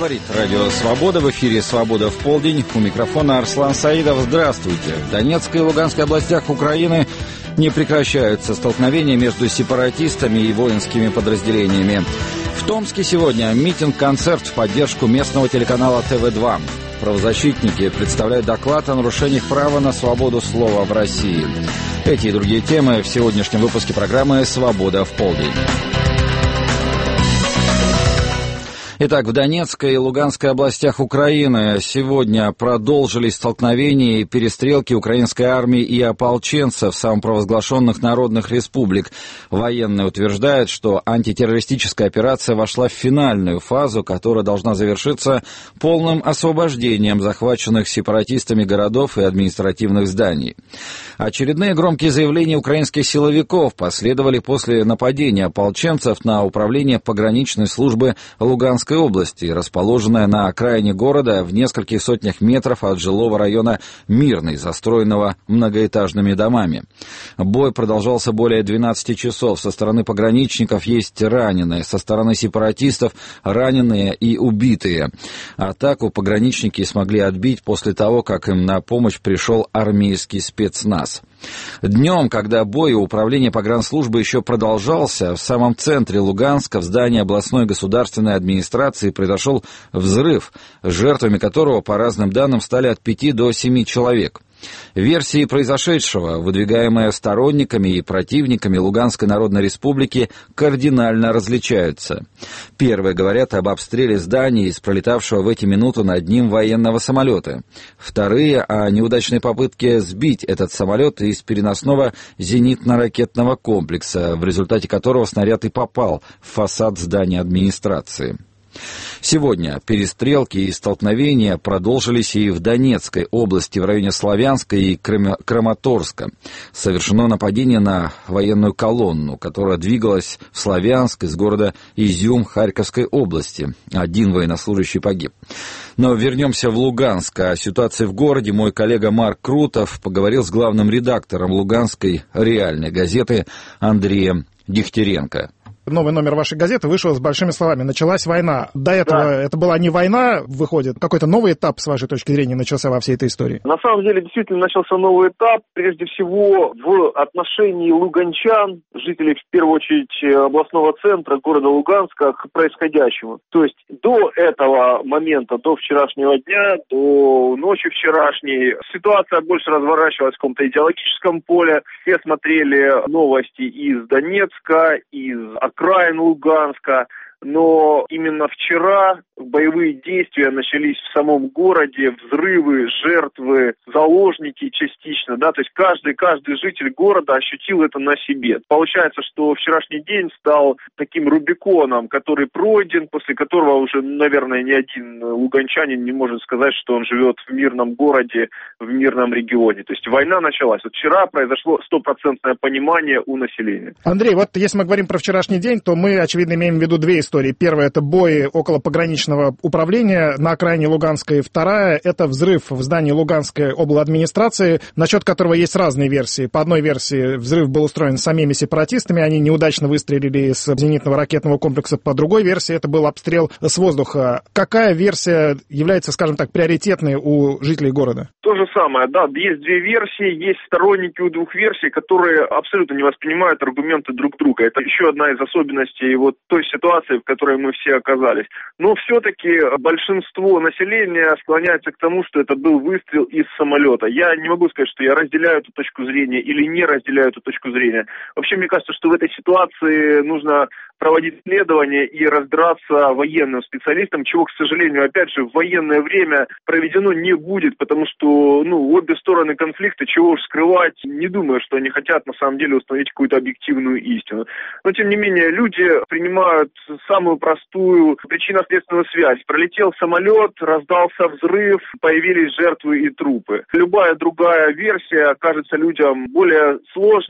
Говорит Радио Свобода. В эфире «Свобода в полдень». У микрофона Арслан Саидов. Здравствуйте. В Донецкой и Луганской областях Украины не прекращаются столкновения между сепаратистами и воинскими подразделениями. В Томске сегодня митинг-концерт в поддержку местного телеканала ТВ-2. Правозащитники представляют доклад о нарушениях права на свободу слова в России. Эти и другие темы в сегодняшнем выпуске программы «Свобода в полдень». Итак, в Донецкой и Луганской областях Украины сегодня продолжились столкновения и перестрелки украинской армии и ополченцев самопровозглашенных народных республик. Военные утверждают, что антитеррористическая операция вошла в финальную фазу, которая должна завершиться полным освобождением захваченных сепаратистами городов и административных зданий. Очередные громкие заявления украинских силовиков последовали после нападения ополченцев на управление пограничной службы Луганской области, расположенная на окраине города в нескольких сотнях метров от жилого района Мирный, застроенного многоэтажными домами. Бой продолжался более 12 часов. Со стороны пограничников есть раненые, со стороны сепаратистов раненые и убитые. Атаку пограничники смогли отбить после того, как им на помощь пришел армейский спецназ. Днем, когда бой у управления погранслужбы еще продолжался, в самом центре Луганска в здании областной государственной администрации произошел взрыв, жертвами которого, по разным данным, стали от 5 до 7 человек. Версии произошедшего, выдвигаемые сторонниками и противниками Луганской Народной Республики, кардинально различаются. Первые говорят об обстреле зданий из пролетавшего в эти минуты над ним военного самолета. Вторые — о неудачной попытке сбить этот самолет из переносного зенитно-ракетного комплекса, в результате которого снаряд и попал в фасад здания администрации. Сегодня перестрелки и столкновения продолжились и в Донецкой области, в районе Славянска и Краматорска. Совершено нападение на военную колонну, которая двигалась в Славянск из города Изюм Харьковской области. Один военнослужащий погиб. Но вернемся в Луганск. О ситуации в городе мой коллега Марк Крутов поговорил с главным редактором Луганской реальной газеты Андреем Дегтяренко. Новый номер вашей газеты вышел с большими словами: «Началась война». До этого это была не война, выходит. Какой-то новый этап, с вашей точки зрения, начался во всей этой истории? На самом деле, действительно, начался новый этап. Прежде всего, в отношении луганчан, жителей, в первую очередь, областного центра города Луганска, к происходящему. То есть до этого момента, до вчерашнего дня, до ночи вчерашней, ситуация больше разворачивалась в каком-то идеологическом поле. Все смотрели новости из Донецка, из окраин Луганска, но именно вчера боевые действия начались в самом городе, взрывы, жертвы, заложники частично, да, то есть каждый житель города ощутил это на себе. Получается, что вчерашний день стал таким рубиконом, который пройден, после которого уже, наверное, ни один луганчанин не может сказать, что он живет в мирном городе, в мирном регионе. То есть война началась. Вот вчера произошло 100% понимание у населения. Андрей, вот если мы говорим про вчерашний день, то мы, очевидно, имеем в виду две истории. Первая — это бой около пограничного управления на окраине Луганска. Вторая — это взрыв в здании Луганской обладминистрации, насчет которого есть разные версии. По одной версии взрыв был устроен самими сепаратистами, они неудачно выстрелили из зенитного ракетного комплекса. По другой версии это был обстрел с воздуха. Какая версия является, скажем так, приоритетной у жителей города? То же самое, да, есть две версии, есть сторонники у двух версий, которые абсолютно не воспринимают аргументы друг друга. Это еще одна из особенностей вот той ситуации, в которой мы все оказались. Но все-таки большинство населения склоняется к тому, что это был выстрел из самолета. Я не могу сказать, что я разделяю эту точку зрения или не разделяю эту точку зрения. Вообще, мне кажется, что в этой ситуации нужно проводить исследования и разбираться военным специалистам, чего, к сожалению, опять же, в военное время проведено не будет, потому что, обе стороны конфликта, чего уж скрывать, не думаю, что они хотят, на самом деле, установить какую-то объективную истину. Но, тем не менее, люди принимают самую простую причинно-следственную связь. Пролетел самолет, раздался взрыв, появились жертвы и трупы. Любая другая версия кажется людям более сложной,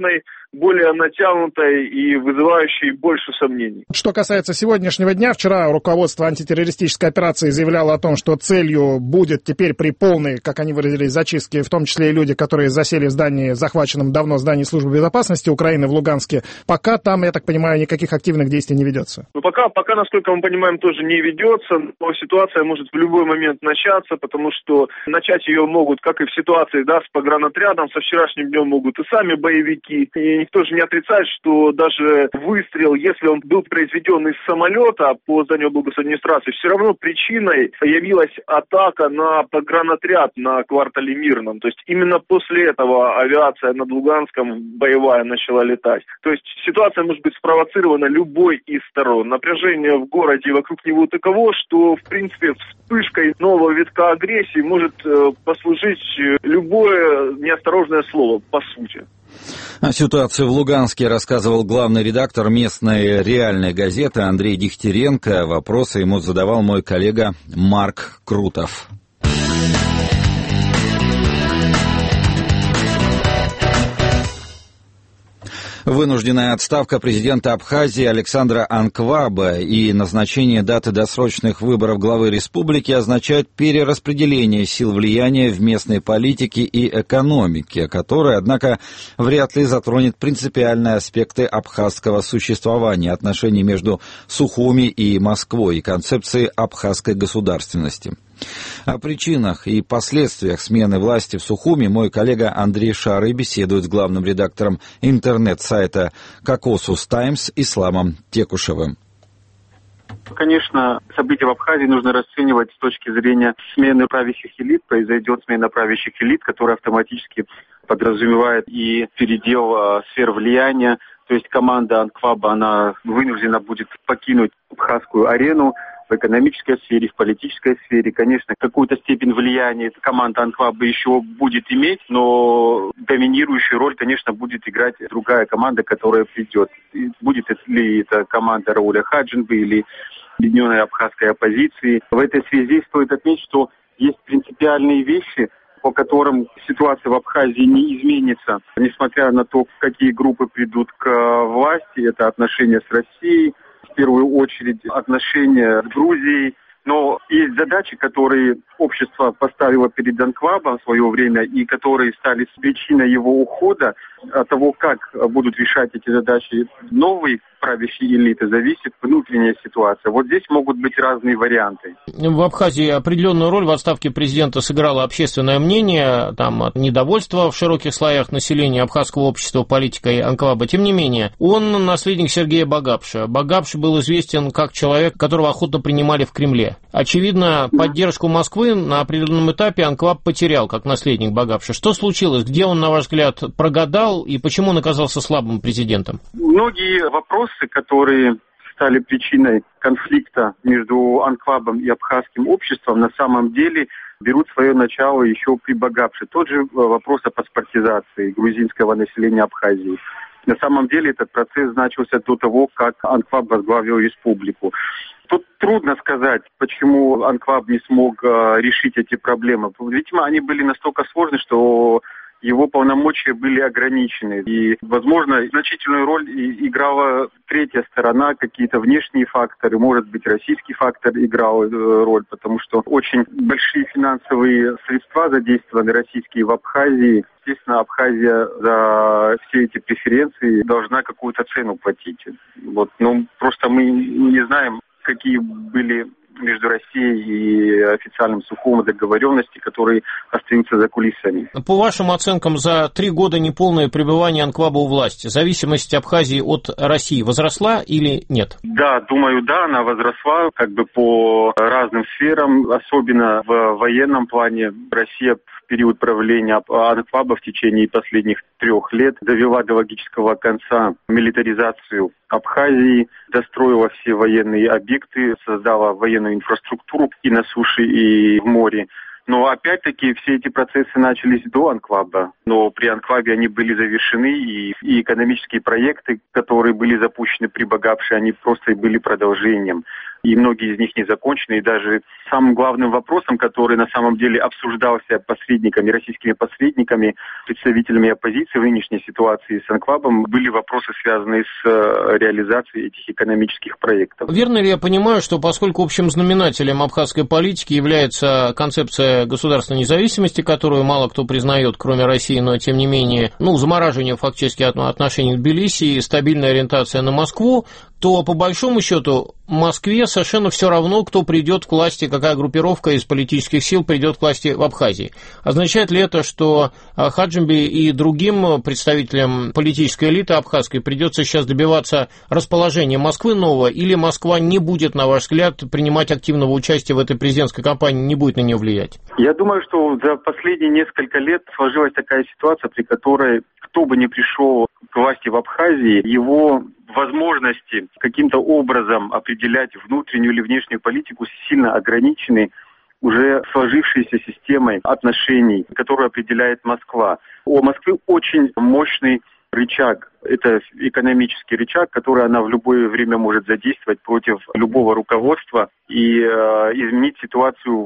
более натянутой и вызывающей больше сомнений. Что касается сегодняшнего дня, вчера руководство антитеррористической операции заявляло о том, что целью будет теперь при полной, как они выразились, зачистке, в том числе и люди, которые засели в здании, захваченном давно здании Службы безопасности Украины в Луганске. Пока там, я так понимаю, никаких активных действий не ведется. Пока, насколько мы понимаем, тоже не ведется, но ситуация может в любой момент начаться, потому что начать ее могут, как и в ситуации, с погранотрядом, со вчерашним днем могут и сами боевики. И никто же не отрицает, что даже выстрел, если он был произведен из самолета по зданию облгос администрации, все равно причиной явилась атака на погранотряд на квартале Мирном. То есть именно после этого авиация над Луганском боевая начала летать. То есть ситуация может быть спровоцирована любой из сторон. Напряжение в городе вокруг него таково, что в принципе вспышкой нового витка агрессии может послужить любое неосторожное слово, по сути. О ситуации в Луганске рассказывал главный редактор местной реальной газеты Андрей Дегтяренко. Вопросы ему задавал мой коллега Марк Крутов. Вынужденная отставка президента Абхазии Александра Анкваба и назначение даты досрочных выборов главы республики означают перераспределение сил влияния в местной политике и экономике, которое, однако, вряд ли затронет принципиальные аспекты абхазского существования, отношений между Сухуми и Москвой и концепции абхазской государственности. О причинах и последствиях смены власти в Сухуми мой коллега Андрей Шары беседует с главным редактором интернет-сайта «Кокосус Таймс» Исламом Текушевым. Конечно, события в Абхазии нужно расценивать с точки зрения смены правящих элит. Произойдет смена правящих элит, которая автоматически подразумевает и передел сфер влияния. То есть команда Анкваба, она вынуждена будет покинуть абхазскую арену в экономической сфере, в политической сфере. Конечно, какую-то степень влияния команда Анкваба еще будет иметь, но доминирующую роль, конечно, будет играть другая команда, которая придет. И будет ли это команда Рауля Хаджинбы или объединенной абхазской оппозиции. В этой связи стоит отметить, что есть принципиальные вещи, по которым ситуация в Абхазии не изменится, несмотря на то, какие группы придут к власти. Это отношения с Россией, в первую очередь отношения с Грузией. Но есть задачи, которые общество поставило перед Анквабом в свое время и которые стали причиной его ухода. От того, как будут решать эти задачи новые правящие элиты, зависит внутренняя ситуация. Вот здесь могут быть разные варианты. В Абхазии определенную роль в отставке президента сыграло общественное мнение, там недовольство в широких слоях населения абхазского общества политикой Анкваба. Тем не менее, он наследник Сергея Багапша. Багапш был известен как человек, которого охотно принимали в Кремле. Очевидно, поддержку Москвы на определенном этапе Анкваб потерял как наследник Багапша. Что случилось? Где он, на ваш взгляд, прогадал и почему он оказался слабым президентом? Многие вопросы, которые стали причиной конфликта между Анквабом и абхазским обществом, на самом деле берут свое начало еще при Багапше. Тот же вопрос о паспортизации грузинского населения Абхазии. На самом деле этот процесс начался до того, как Анкваб возглавил республику. Тут трудно сказать, почему Анкваб не смог решить эти проблемы. Видимо, они были настолько сложны, что его полномочия были ограничены. И, возможно, значительную роль играла третья сторона, какие-то внешние факторы. Может быть, российский фактор играл роль, потому что очень большие финансовые средства задействованы российские в Абхазии. Естественно, Абхазия за все эти преференции должна какую-то цену платить. Просто мы не знаем, какие были между Россией и официальным Сухумом договоренности, которые остаются за кулисами. По вашим оценкам, за 3 года неполное пребывание Анкваба у власти зависимость Абхазии от России возросла или нет? Да, думаю, да, она возросла по разным сферам, особенно в военном плане. Россия в период правления Анкваба в течение последних 3 лет довела до логического конца милитаризацию Абхазии, достроила все военные объекты, создала военную инфраструктуру и на суше, и в море. Но опять-таки все эти процессы начались до Анкваба, но при Анквабе они были завершены, и экономические проекты, которые были запущены при Багапше, они просто были продолжением. и многие из них не закончены. И даже самым главным вопросом, который на самом деле обсуждался посредниками, российскими посредниками, представителями оппозиции в нынешней ситуации с Анклавом, были вопросы, связанные с реализацией этих экономических проектов. Верно ли я понимаю, что поскольку общим знаменателем абхазской политики является концепция государственной независимости, которую мало кто признает, кроме России, но тем не менее, замораживание фактически отношений к Тбилиси и стабильная ориентация на Москву, то по большому счету Москве совершенно все равно, кто придет к власти, какая группировка из политических сил придет к власти в Абхазии. Означает ли это, что Хаджимби и другим представителям политической элиты абхазской придется сейчас добиваться расположения Москвы нового, или Москва не будет, на ваш взгляд, принимать активного участия в этой президентской кампании, не будет на нее влиять? Я думаю, что за последние несколько лет сложилась такая ситуация, при которой кто бы ни пришел к власти в Абхазии, его возможности каким-то образом определять внутреннюю или внешнюю политику сильно ограничены уже сложившейся системой отношений, которую определяет Москва. У Москвы очень мощный рычаг. Это экономический рычаг, который она в любое время может задействовать против любого руководства и изменить ситуацию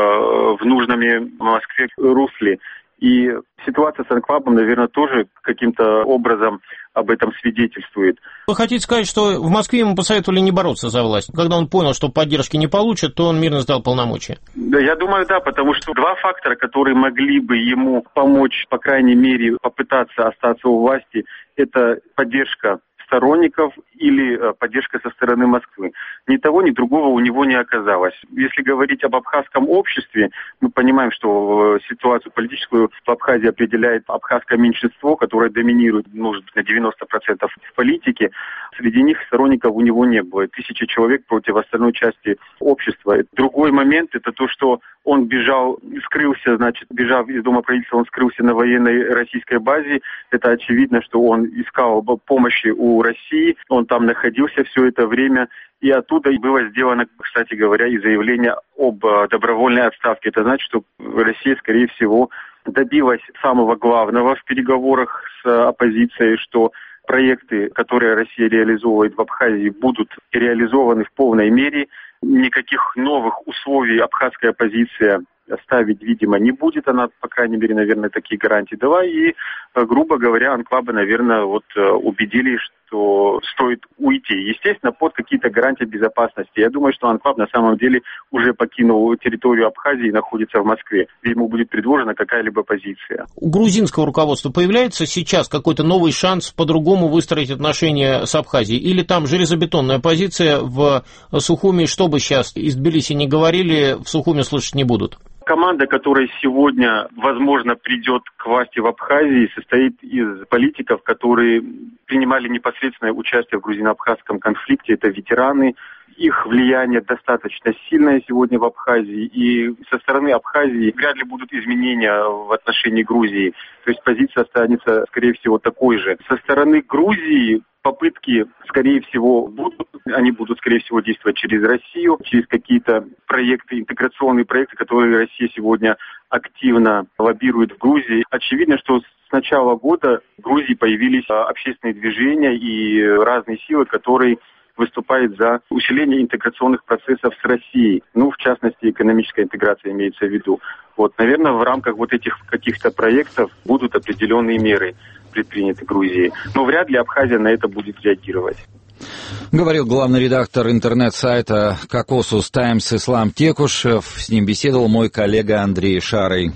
в нужном Москве русле. И ситуация с Анклавом, наверное, тоже каким-то образом об этом свидетельствует. Вы хотите сказать, что в Москве ему посоветовали не бороться за власть? Когда он понял, что поддержки не получит, то он мирно сдал полномочия? Да, я думаю, да, потому что два фактора, которые могли бы ему помочь, по крайней мере, попытаться остаться у власти, это поддержка сторонников или поддержка со стороны Москвы. Ни того, ни другого у него не оказалось. Если говорить об абхазском обществе, мы понимаем, что ситуацию политическую в Абхазии определяет абхазское меньшинство, которое доминирует, может быть, на 90% в политике. Среди них сторонников у него не было. 1000 человек против остальной части общества. Другой момент – это то, что он скрылся, бежав из Дома правительства, он скрылся на военной российской базе. Это очевидно, что он искал помощи у России, он там находился все это время, и оттуда было сделано, кстати говоря, и заявление об добровольной отставке. Это значит, что Россия, скорее всего, добилась самого главного в переговорах с оппозицией, что проекты, которые Россия реализовывает в Абхазии, будут реализованы в полной мере. Никаких новых условий абхазская оппозиция ставить, видимо, не будет. Она, по крайней мере, наверное, такие гарантии дала. И, грубо говоря, анклавы, наверное, убедили, что стоит уйти. Естественно, под какие-то гарантии безопасности. Я думаю, что анклав на самом деле уже покинул территорию Абхазии и находится в Москве. Ему будет предложена какая-либо позиция. У грузинского руководства появляется сейчас какой-то новый шанс по-другому выстроить отношения с Абхазией? Или там железобетонная позиция в Сухуми, что бы сейчас из Тбилиси не говорили, в Сухуми слышать не будут? Команда, которая сегодня, возможно, придет к власти в Абхазии, состоит из политиков, которые принимали непосредственное участие в грузино-абхазском конфликте. Это ветераны. Их влияние достаточно сильное сегодня в Абхазии. И со стороны Абхазии вряд ли будут изменения в отношении Грузии. То есть позиция останется, скорее всего, такой же. Со стороны Грузии попытки, скорее всего, будут. Они будут, скорее всего, действовать через Россию, через какие-то проекты, интеграционные проекты, которые Россия сегодня активно лоббирует в Грузии. Очевидно, что с начала года в Грузии появились общественные движения и разные силы, которые выступают за усиление интеграционных процессов с Россией. В частности, экономическая интеграция имеется в виду. Наверное, в рамках этих каких-то проектов будут определенные меры предприняты Грузией. Но вряд ли Абхазия на это будет реагировать. Говорил главный редактор интернет-сайта Кокосус Таймс Ислам Текушев. С ним беседовал мой коллега Андрей Шарый.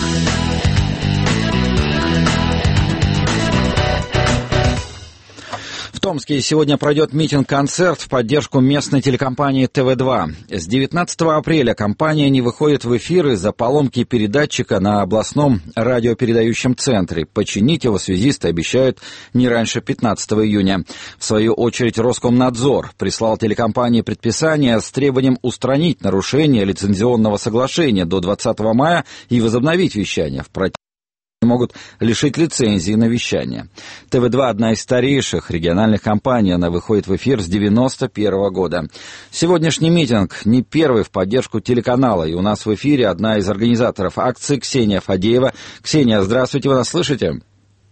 В Томске сегодня пройдет митинг-концерт в поддержку местной телекомпании ТВ-2. С 19 апреля компания не выходит в эфир из-за поломки передатчика на областном радиопередающем центре. Починить его связисты обещают не раньше 15 июня. В свою очередь Роскомнадзор прислал телекомпании предписание с требованием устранить нарушение лицензионного соглашения до 20 мая и возобновить вещание. В противном могут лишить лицензии на вещание. ТВ-2 – одна из старейших региональных компаний. Она выходит в эфир с 1991 года. Сегодняшний митинг не первый в поддержку телеканала. И у нас в эфире одна из организаторов акции Ксения Фадеева. Ксения, здравствуйте, вы нас слышите?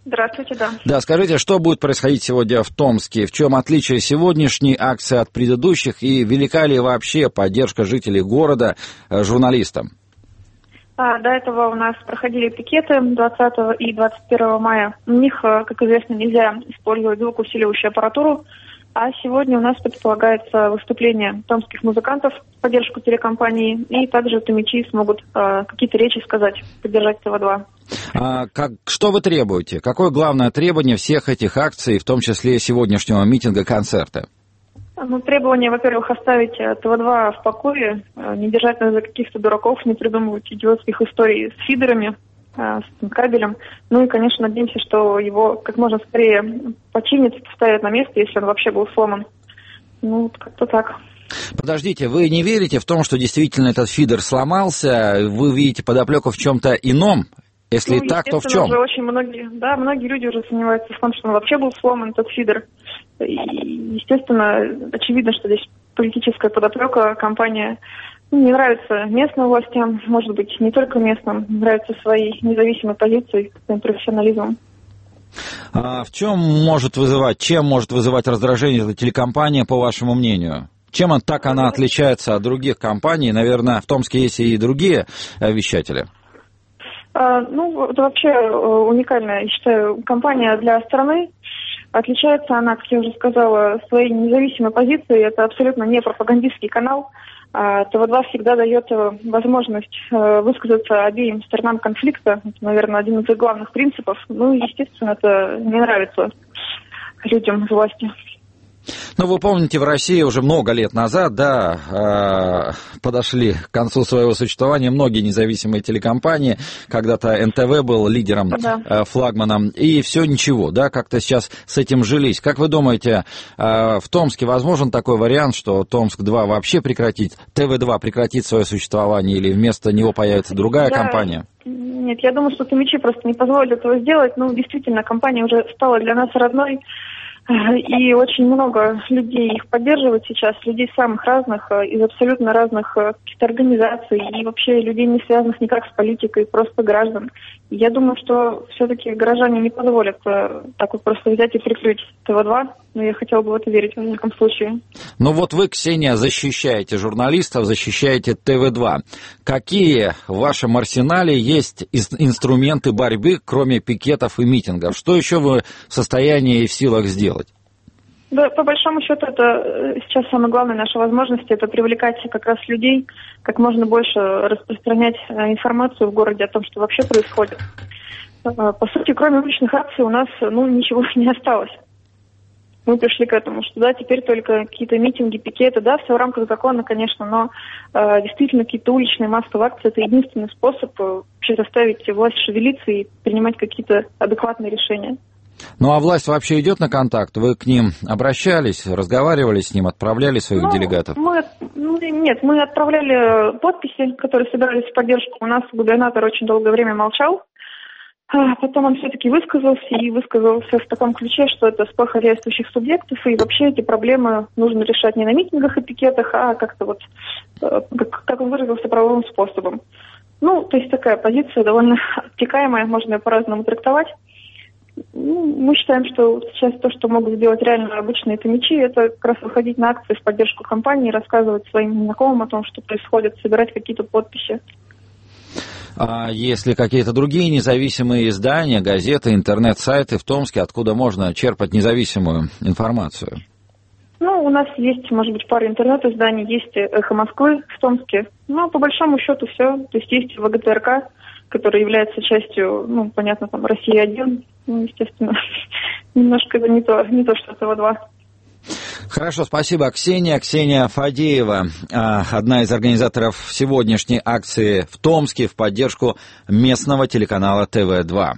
Здравствуйте, да. Да, скажите, что будет происходить сегодня в Томске? В чем отличие сегодняшней акции от предыдущих? И велика ли вообще поддержка жителей города журналистам? До этого у нас проходили пикеты 20 и 21 мая. У них, как известно, нельзя использовать звукоусиливающую аппаратуру. А сегодня у нас предполагается выступление томских музыкантов в поддержку телекомпании. И также томичи смогут какие-то речи сказать, поддержать ТВ-2. Что вы требуете? Какое главное требование всех этих акций, в том числе сегодняшнего митинга, концерта? Требование, во-первых, оставить ТВ-2 в покое, не держать нас за каких-то дураков, не придумывать идиотских историй с фидерами, с кабелем. Ну и, конечно, надеемся, что его как можно скорее починят, поставят на место, если он вообще был сломан. Как-то так. Подождите, вы не верите в том, что действительно этот фидер сломался? Вы видите подоплеку в чем-то ином? Если так, то в чем? Уже очень многие люди уже сомневаются в том, что он вообще был сломан, этот фидер. И, естественно, очевидно, что здесь политическая подоплека, компания не нравится местным властям, может быть, не только местным, нравится своей независимой позицией, своим профессионализмом. Чем может вызывать раздражение эта телекомпания, по вашему мнению? Чем она отличается от других компаний? Наверное, в Томске есть и другие вещатели. Это вообще уникальная, я считаю, компания для страны. Отличается она, как я уже сказала, своей независимой позицией. Это абсолютно не пропагандистский канал. ТВ-2 всегда дает возможность высказаться обеим сторонам конфликта. Это, наверное, один из их главных принципов. Естественно, это не нравится людям из власти. Вы помните, в России уже много лет назад, подошли к концу своего существования многие независимые телекомпании. Когда-то НТВ был лидером, флагманом, и все ничего, как-то сейчас с этим жились. Как вы думаете, в Томске возможен такой вариант, что Томск-2 вообще ТВ-2 прекратит свое существование, или вместо него появится другая компания? Нет, я думаю, что томичи просто не позволят этого сделать. Действительно, компания уже стала для нас родной. И очень много людей их поддерживают сейчас, людей самых разных, из абсолютно разных каких-то организаций, и вообще людей, не связанных никак с политикой, просто граждан. И я думаю, что все-таки горожане не позволят так вот просто взять и прикрыть ТВ-2, но я хотела бы в это верить в любом случае. Вы, Ксения, защищаете журналистов, защищаете ТВ-2. Какие в вашем арсенале есть инструменты борьбы, кроме пикетов и митингов? Что еще вы в состоянии и в силах сделать? Да, по большому счету, это сейчас самая главная наша возможность, это привлекать как раз людей, как можно больше распространять информацию в городе о том, что вообще происходит. По сути, кроме уличных акций у нас, ничего не осталось. Мы пришли к этому, что теперь только какие-то митинги, пикеты, все в рамках закона, конечно, но действительно какие-то уличные массовые акции – это единственный способ вообще заставить власть шевелиться и принимать какие-то адекватные решения. А власть вообще идет на контакт? Вы к ним обращались, разговаривали с ним, отправляли своих делегатов? Нет, мы отправляли подписи, которые собирались в поддержку. У нас губернатор очень долгое время молчал. Потом он все-таки высказался в таком ключе, что это спор хозяйствующих субъектов, и вообще эти проблемы нужно решать не на митингах и пикетах, а как-то как он выразился, правовым способом. То есть такая позиция довольно обтекаемая, можно ее по-разному трактовать. Мы считаем, что сейчас то, что могут сделать реально обычные томичи, это как раз выходить на акции в поддержку компании, рассказывать своим знакомым о том, что происходит, собирать какие-то подписи. А если какие-то другие независимые издания, газеты, интернет-сайты в Томске, откуда можно черпать независимую информацию? У нас есть, может быть, пара интернет-изданий, есть «Эхо Москвы» в Томске. По большому счету все. То есть ВГТРК, который является частью, понятно, «Россия-1». Естественно, немножко это не то, что ТВ-2. Хорошо, спасибо, Ксения. Ксения Фадеева, одна из организаторов сегодняшней акции в Томске в поддержку местного телеканала ТВ-2.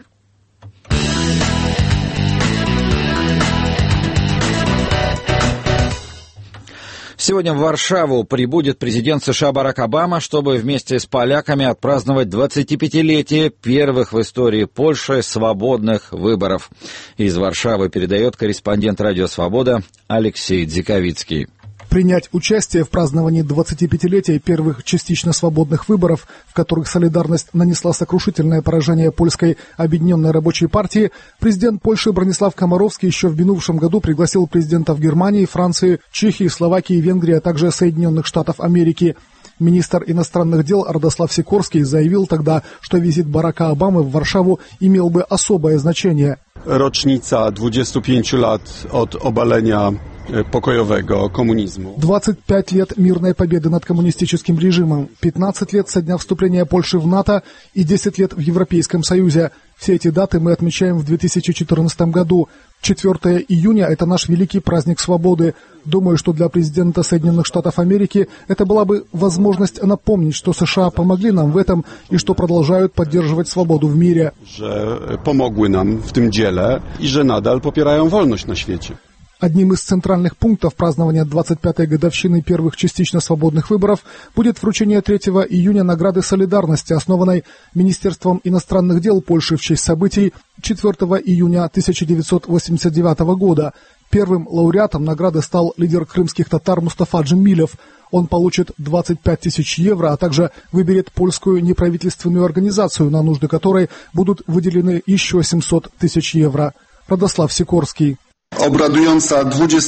Сегодня в Варшаву прибудет президент США Барак Обама, чтобы вместе с поляками отпраздновать 25-летие первых в истории Польши свободных выборов. Из Варшавы передает корреспондент «Радио Свобода» Алексей Дзиковицкий. Принять участие в праздновании 25-летия первых частично свободных выборов, в которых «Солидарность» нанесла сокрушительное поражение польской Объединенной рабочей партии, президент Польши Бронислав Комаровский еще в минувшем году пригласил президентов Германии, Франции, Чехии, Словакии, Венгрии, а также Соединенных Штатов Америки. Министр иностранных дел Радослав Сикорский заявил тогда, что визит Барака Обамы в Варшаву имел бы особое значение. Rocznica 25 lat od obalenia pokojowego komunizmu. 25 лет мирной победы над коммунистическим режимом, 15 лет со дня вступления Польши в НАТО и 10 лет в Европейском Союзе. Все эти даты мы отмечаем в 2014 году. 4 июня – это наш великий праздник свободы. Думаю, что для президента Соединенных Штатов Америки это была бы возможность напомнить, что США помогли нам в этом и что продолжают поддерживать свободу в мире. Że pomogły nam w tym dziele i że nadal popierają wolność na świecie. Одним из центральных пунктов празднования 25-й годовщины первых частично свободных выборов будет вручение 3 июня награды «Солидарности», основанной Министерством иностранных дел Польши в честь событий 4 июня 1989 года. Первым лауреатом награды стал лидер крымских татар Мустафа Джемилев. Он получит 25 тысяч евро, а также выберет польскую неправительственную организацию, на нужды которой будут выделены еще 700 тысяч евро. Радослав Сикорский. Obradująca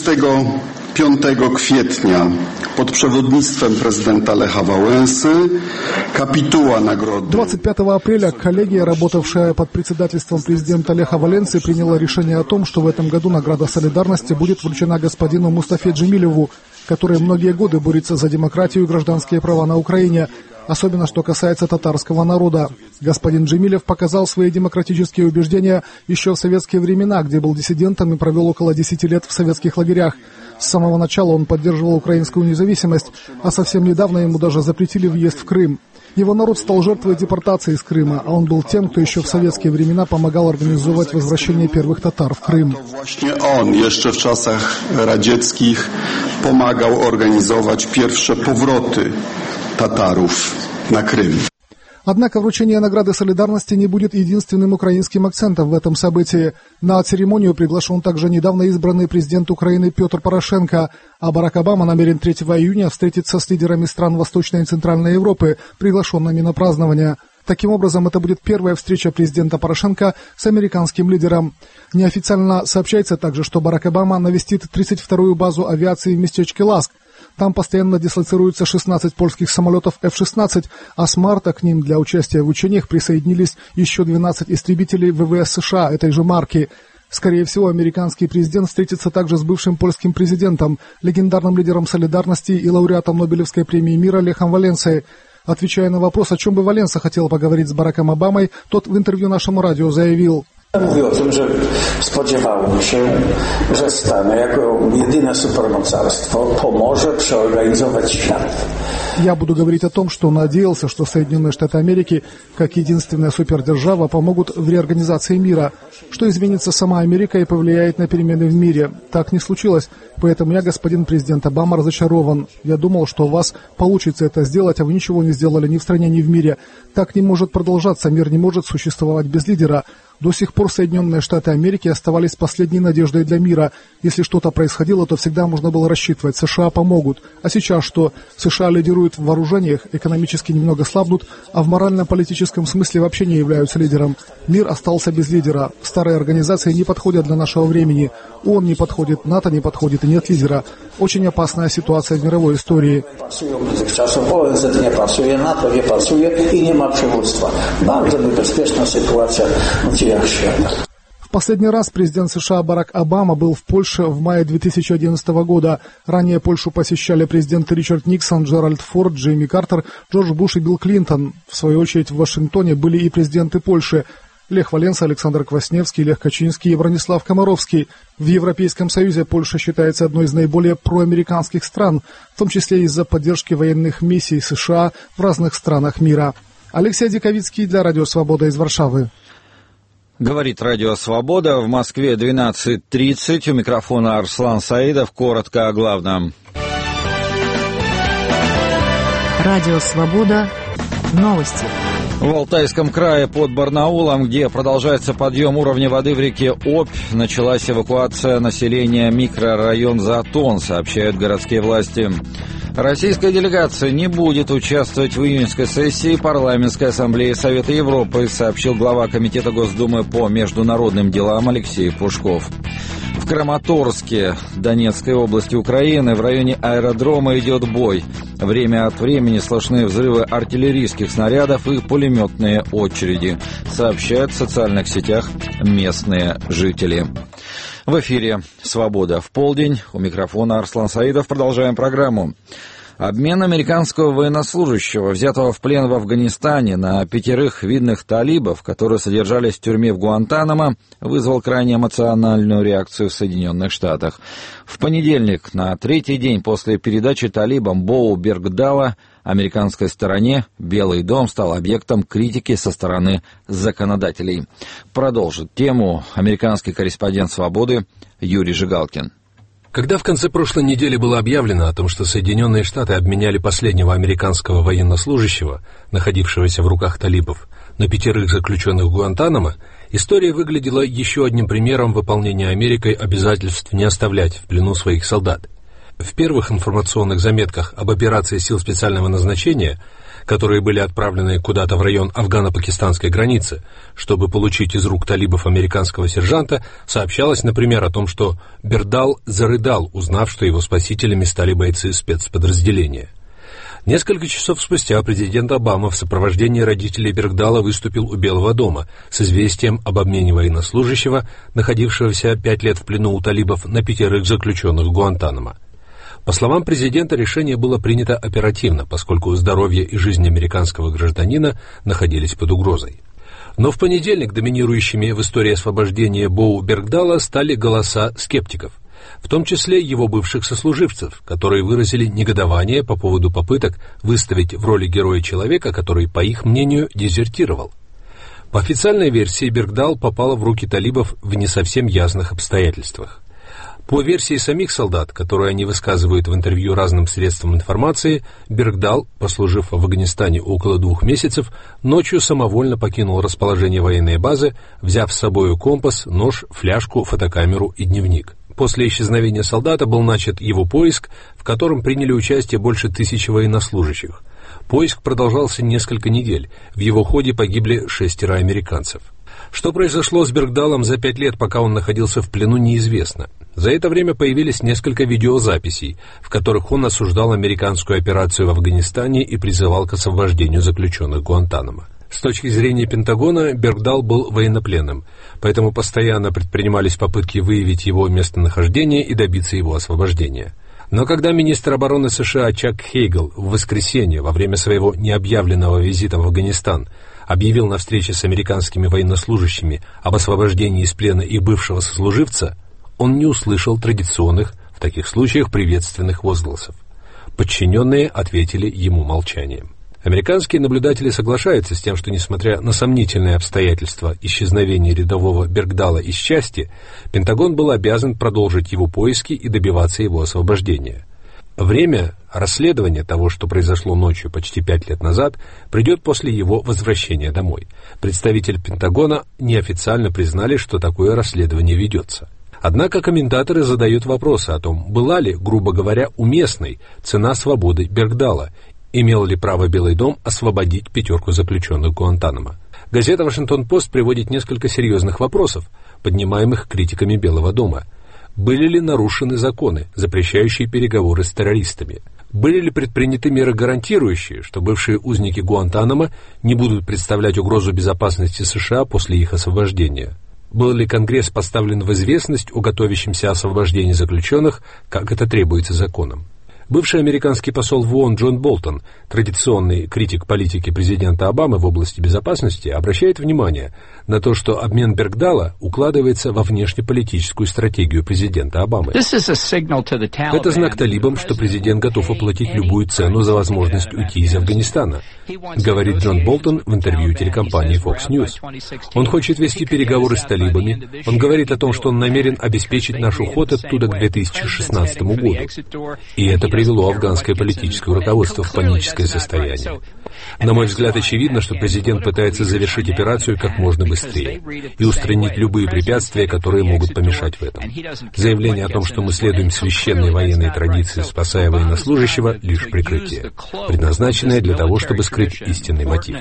25 kwietnia pod przewodnictwem prezydenta Lecha Wałęsy kapituła nagrody. 25 апреля коллегия, работавшая под председательством президента Леха Валенсы, приняла решение о том, что в этом году награда «Солидарности» будет вручена господину Мустафе Джемилеву, который многие годы борется за демократию и гражданские права на Украине, особенно что касается татарского народа. Господин Джемилев показал свои демократические убеждения еще в советские времена, где был диссидентом и провел около 10 лет в советских лагерях. С самого начала он поддерживал украинскую независимость, а совсем недавно ему даже запретили въезд в Крым. Его народ стал жертвой депортации из Крыма, а он был тем, кто еще в советские времена помогал организовывать возвращение первых татар в Крым. Właśnie on jeszcze w czasach radzieckich pomagał organizować pierwsze powroty Tatarów na Krym. Однако вручение награды «Солидарности» не будет единственным украинским акцентом в этом событии. На церемонию приглашен также недавно избранный президент Украины Петр Порошенко, а Барак Обама намерен 3 июня встретиться с лидерами стран Восточной и Центральной Европы, приглашенными на празднование. Таким образом, это будет первая встреча президента Порошенко с американским лидером. Неофициально сообщается также, что Барак Обама навестит 32-ю базу авиации в местечке Ласк. Там постоянно дислоцируются 16 польских самолетов F-16, а с марта к ним для участия в учениях присоединились еще 12 истребителей ВВС США этой же марки. Скорее всего, американский президент встретится также с бывшим польским президентом, легендарным лидером «Солидарности» и лауреатом Нобелевской премии мира Лехом Валенсой. Отвечая на вопрос, о чем бы Валенса хотел поговорить с Бараком Обамой, тот в интервью нашему радио заявил: Mówił o tym, że spodziewałem się, że Stany jako jedyne supermocarstwo pomoże przeorganizować świat. Я буду говорить о том, что надеялся, что Соединенные Штаты Америки, как единственная супердержава, помогут в реорганизации мира, что изменится сама Америка и повлияет на перемены в мире. Так не случилось, поэтому я, господин президент Обама, разочарован. Я думал, что у вас получится это сделать, а вы ничего не сделали ни в стране, ни в мире. Так не может продолжаться, мир не может существовать без лидера. До сих пор Соединенные Штаты Америки оставались последней надеждой для мира. Если что-то происходило, то всегда можно было рассчитывать, США помогут. А сейчас что? США лидируют в вооружениях, экономически немного слабнут, а в морально-политическом смысле вообще не являются лидером. Мир остался без лидера. Старые организации не подходят для нашего времени. ООН не подходит, НАТО не подходит и нет лидера. Очень опасная ситуация в мировой истории. ОНЗ не працює, НАТО не працює і нема przywództwa. Bardzo niebezpieczna sytuacja w dziejach świata. В последний раз президент США Барак Обама был в Польше в мае 2011 года. Ранее Польшу посещали президенты Ричард Никсон, Джеральд Форд, Джимми Картер, Джордж Буш и Билл Клинтон. В свою очередь в Вашингтоне были и президенты Польши: Лех Валенса, Александр Квасневский, Лех Качинский и Бронислав Комаровский. В Европейском Союзе Польша считается одной из наиболее проамериканских стран, в том числе из-за поддержки военных миссий США в разных странах мира. Алексей Диковицкий для Радио Свобода из Варшавы. Говорит Радио Свобода. В Москве 12:30. У микрофона Арслан Саидов. Коротко о главном. Радио Свобода. Новости. В Алтайском крае под Барнаулом, где продолжается подъем уровня воды в реке Обь, началась эвакуация населения микрорайон Затон, сообщают городские власти. Российская делегация не будет участвовать в июньской сессии Парламентской ассамблеи Совета Европы, сообщил глава Комитета Госдумы по международным делам Алексей Пушков. В Краматорске, Донецкой области Украины, в районе аэродрома идет бой. Время от времени слышны взрывы артиллерийских снарядов и пулеметные очереди, сообщают в социальных сетях местные жители. В эфире «Свобода в полдень». У микрофона Арслан Саидов. Продолжаем программу. Обмен американского военнослужащего, взятого в плен в Афганистане, на 5 видных талибов, которые содержались в тюрьме в Гуантанамо, вызвал крайне эмоциональную реакцию в Соединенных Штатах. В понедельник, на 3-й день после передачи талибам Боу Бергдала, американской стороне Белый дом стал объектом критики со стороны законодателей. Продолжит тему американский корреспондент «Свободы» Юрий Жигалкин. Когда в конце прошлой недели было объявлено о том, что Соединенные Штаты обменяли последнего американского военнослужащего, находившегося в руках талибов, на 5 заключенных в Гуантанамо, история выглядела еще одним примером выполнения Америкой обязательств не оставлять в плену своих солдат. В первых информационных заметках об операции сил специального назначения, которые были отправлены куда-то в район афгано-пакистанской границы, чтобы получить из рук талибов американского сержанта, сообщалось, например, о том, что Бердал зарыдал, узнав, что его спасителями стали бойцы спецподразделения. Несколько часов спустя президент Обама в сопровождении родителей Бергдала выступил у Белого дома с известием об обмене военнослужащего, находившегося 5 лет в плену у талибов, на 5 заключенных в Гуантанамо. По словам президента, решение было принято оперативно, поскольку здоровье и жизнь американского гражданина находились под угрозой. Но в понедельник доминирующими в истории освобождения Боу Бергдала стали голоса скептиков, в том числе его бывших сослуживцев, которые выразили негодование по поводу попыток выставить в роли героя человека, который, по их мнению, дезертировал. По официальной версии, Бергдал попал в руки талибов в не совсем ясных обстоятельствах. По версии самих солдат, которые они высказывают в интервью разным средствам информации, Бергдал, послужив в Афганистане около 2 месяцев, ночью самовольно покинул расположение военной базы, взяв с собой компас, нож, фляжку, фотокамеру и дневник. После исчезновения солдата был начат его поиск, в котором приняли участие больше 1000 военнослужащих. Поиск продолжался несколько недель, в его ходе погибли 6 американцев. Что произошло с Бергдалом за 5 лет, пока он находился в плену, неизвестно. За это время появились несколько видеозаписей, в которых он осуждал американскую операцию в Афганистане и призывал к освобождению заключенных Гуантанамо. С точки зрения Пентагона, Бергдал был военнопленным, поэтому постоянно предпринимались попытки выявить его местонахождение и добиться его освобождения. Но когда министр обороны США Чак Хейгл в воскресенье во время своего необъявленного визита в Афганистан объявил на встрече с американскими военнослужащими об освобождении из плена их бывшего сослуживца, он не услышал традиционных, в таких случаях, приветственных возгласов. Подчиненные ответили ему молчанием. Американские наблюдатели соглашаются с тем, что, несмотря на сомнительные обстоятельства исчезновения рядового Бергдала из части, Пентагон был обязан продолжить его поиски и добиваться его освобождения. Время расследования того, что произошло ночью почти 5 лет назад, придет после его возвращения домой. Представители Пентагона неофициально признали, что такое расследование ведется. Однако комментаторы задают вопросы о том, была ли, грубо говоря, уместной цена свободы Бергдала, имел ли право Белый дом освободить 5 заключенных Гуантанамо. Газета «Вашингтон-Пост» приводит несколько серьезных вопросов, поднимаемых критиками Белого дома. Были ли нарушены законы, запрещающие переговоры с террористами? Были ли предприняты меры, гарантирующие, что бывшие узники Гуантанамо не будут представлять угрозу безопасности США после их освобождения? Был ли Конгресс поставлен в известность о готовящемся освобождении заключенных, как это требуется законом? Бывший американский посол в ООН Джон Болтон, традиционный критик политики президента Обамы в области безопасности, обращает внимание на то, что обмен Бергдала укладывается во внешнеполитическую стратегию президента Обамы. Это знак талибам, что президент готов оплатить любую цену за возможность уйти из Афганистана, говорит Джон Болтон в интервью телекомпании Fox News. Он хочет вести переговоры с талибами, он говорит о том, что он намерен обеспечить наш уход оттуда к 2016 году. И это привело афганское политическое руководство в паническое состояние. На мой взгляд, очевидно, что президент пытается завершить операцию как можно быстрее и устранить любые препятствия, которые могут помешать в этом. Заявление о том, что мы следуем священной военной традиции, спасая военнослужащего, лишь прикрытие, предназначенное для того, чтобы скрыть истинный мотив.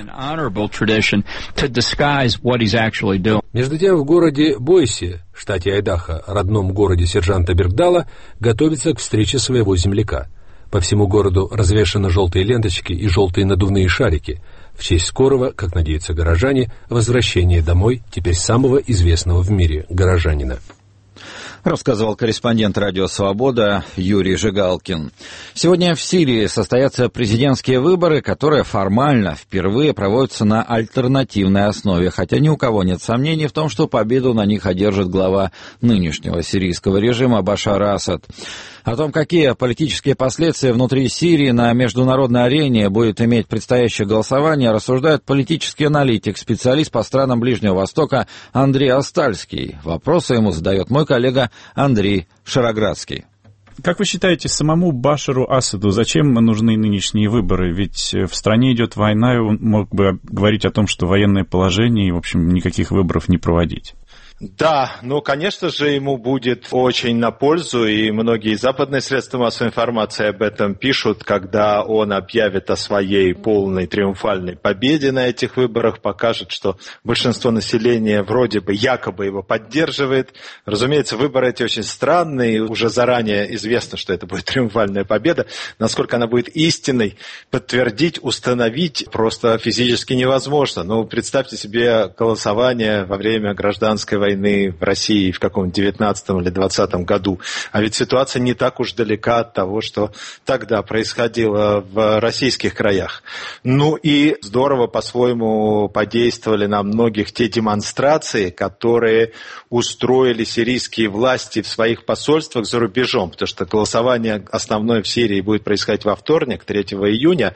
Между тем, в городе Бойсе, штате Айдахо, родном городе сержанта Бергдала, готовится к встрече своего земляка. По всему городу развешаны желтые ленточки и желтые надувные шарики в честь скорого, как надеются горожане, возвращения домой теперь самого известного в мире горожанина. Рассказывал корреспондент «Радио Свобода» Юрий Жигалкин. Сегодня в Сирии состоятся президентские выборы, которые формально впервые проводятся на альтернативной основе, хотя ни у кого нет сомнений в том, что победу на них одержит глава нынешнего сирийского режима Башар Асад. О том, какие политические последствия внутри Сирии на международной арене будет иметь предстоящее голосование, рассуждает политический аналитик, специалист по странам Ближнего Востока Андрей Астальский. Вопросы ему задает мой коллега Андрей Шароградский. Как вы считаете, самому Башару Асаду зачем нужны нынешние выборы? Ведь в стране идет война, и он мог бы говорить о том, что военное положение, и, в общем, никаких выборов не проводить. Да, конечно же, ему будет очень на пользу, и многие западные средства массовой информации об этом пишут, когда он объявит о своей полной триумфальной победе на этих выборах, покажет, что большинство населения вроде бы якобы его поддерживает. Разумеется, выборы эти очень странные, уже заранее известно, что это будет триумфальная победа. Насколько она будет истинной, подтвердить, установить просто физически невозможно. Представьте себе голосование во время гражданской войны в России в каком-нибудь 19 или 20 году. А ведь ситуация не так уж далека от того, что тогда происходило в российских краях. И здорово по-своему подействовали на многих те демонстрации, которые устроили сирийские власти в своих посольствах за рубежом, потому что голосование основное в Сирии будет происходить во вторник, 3 июня,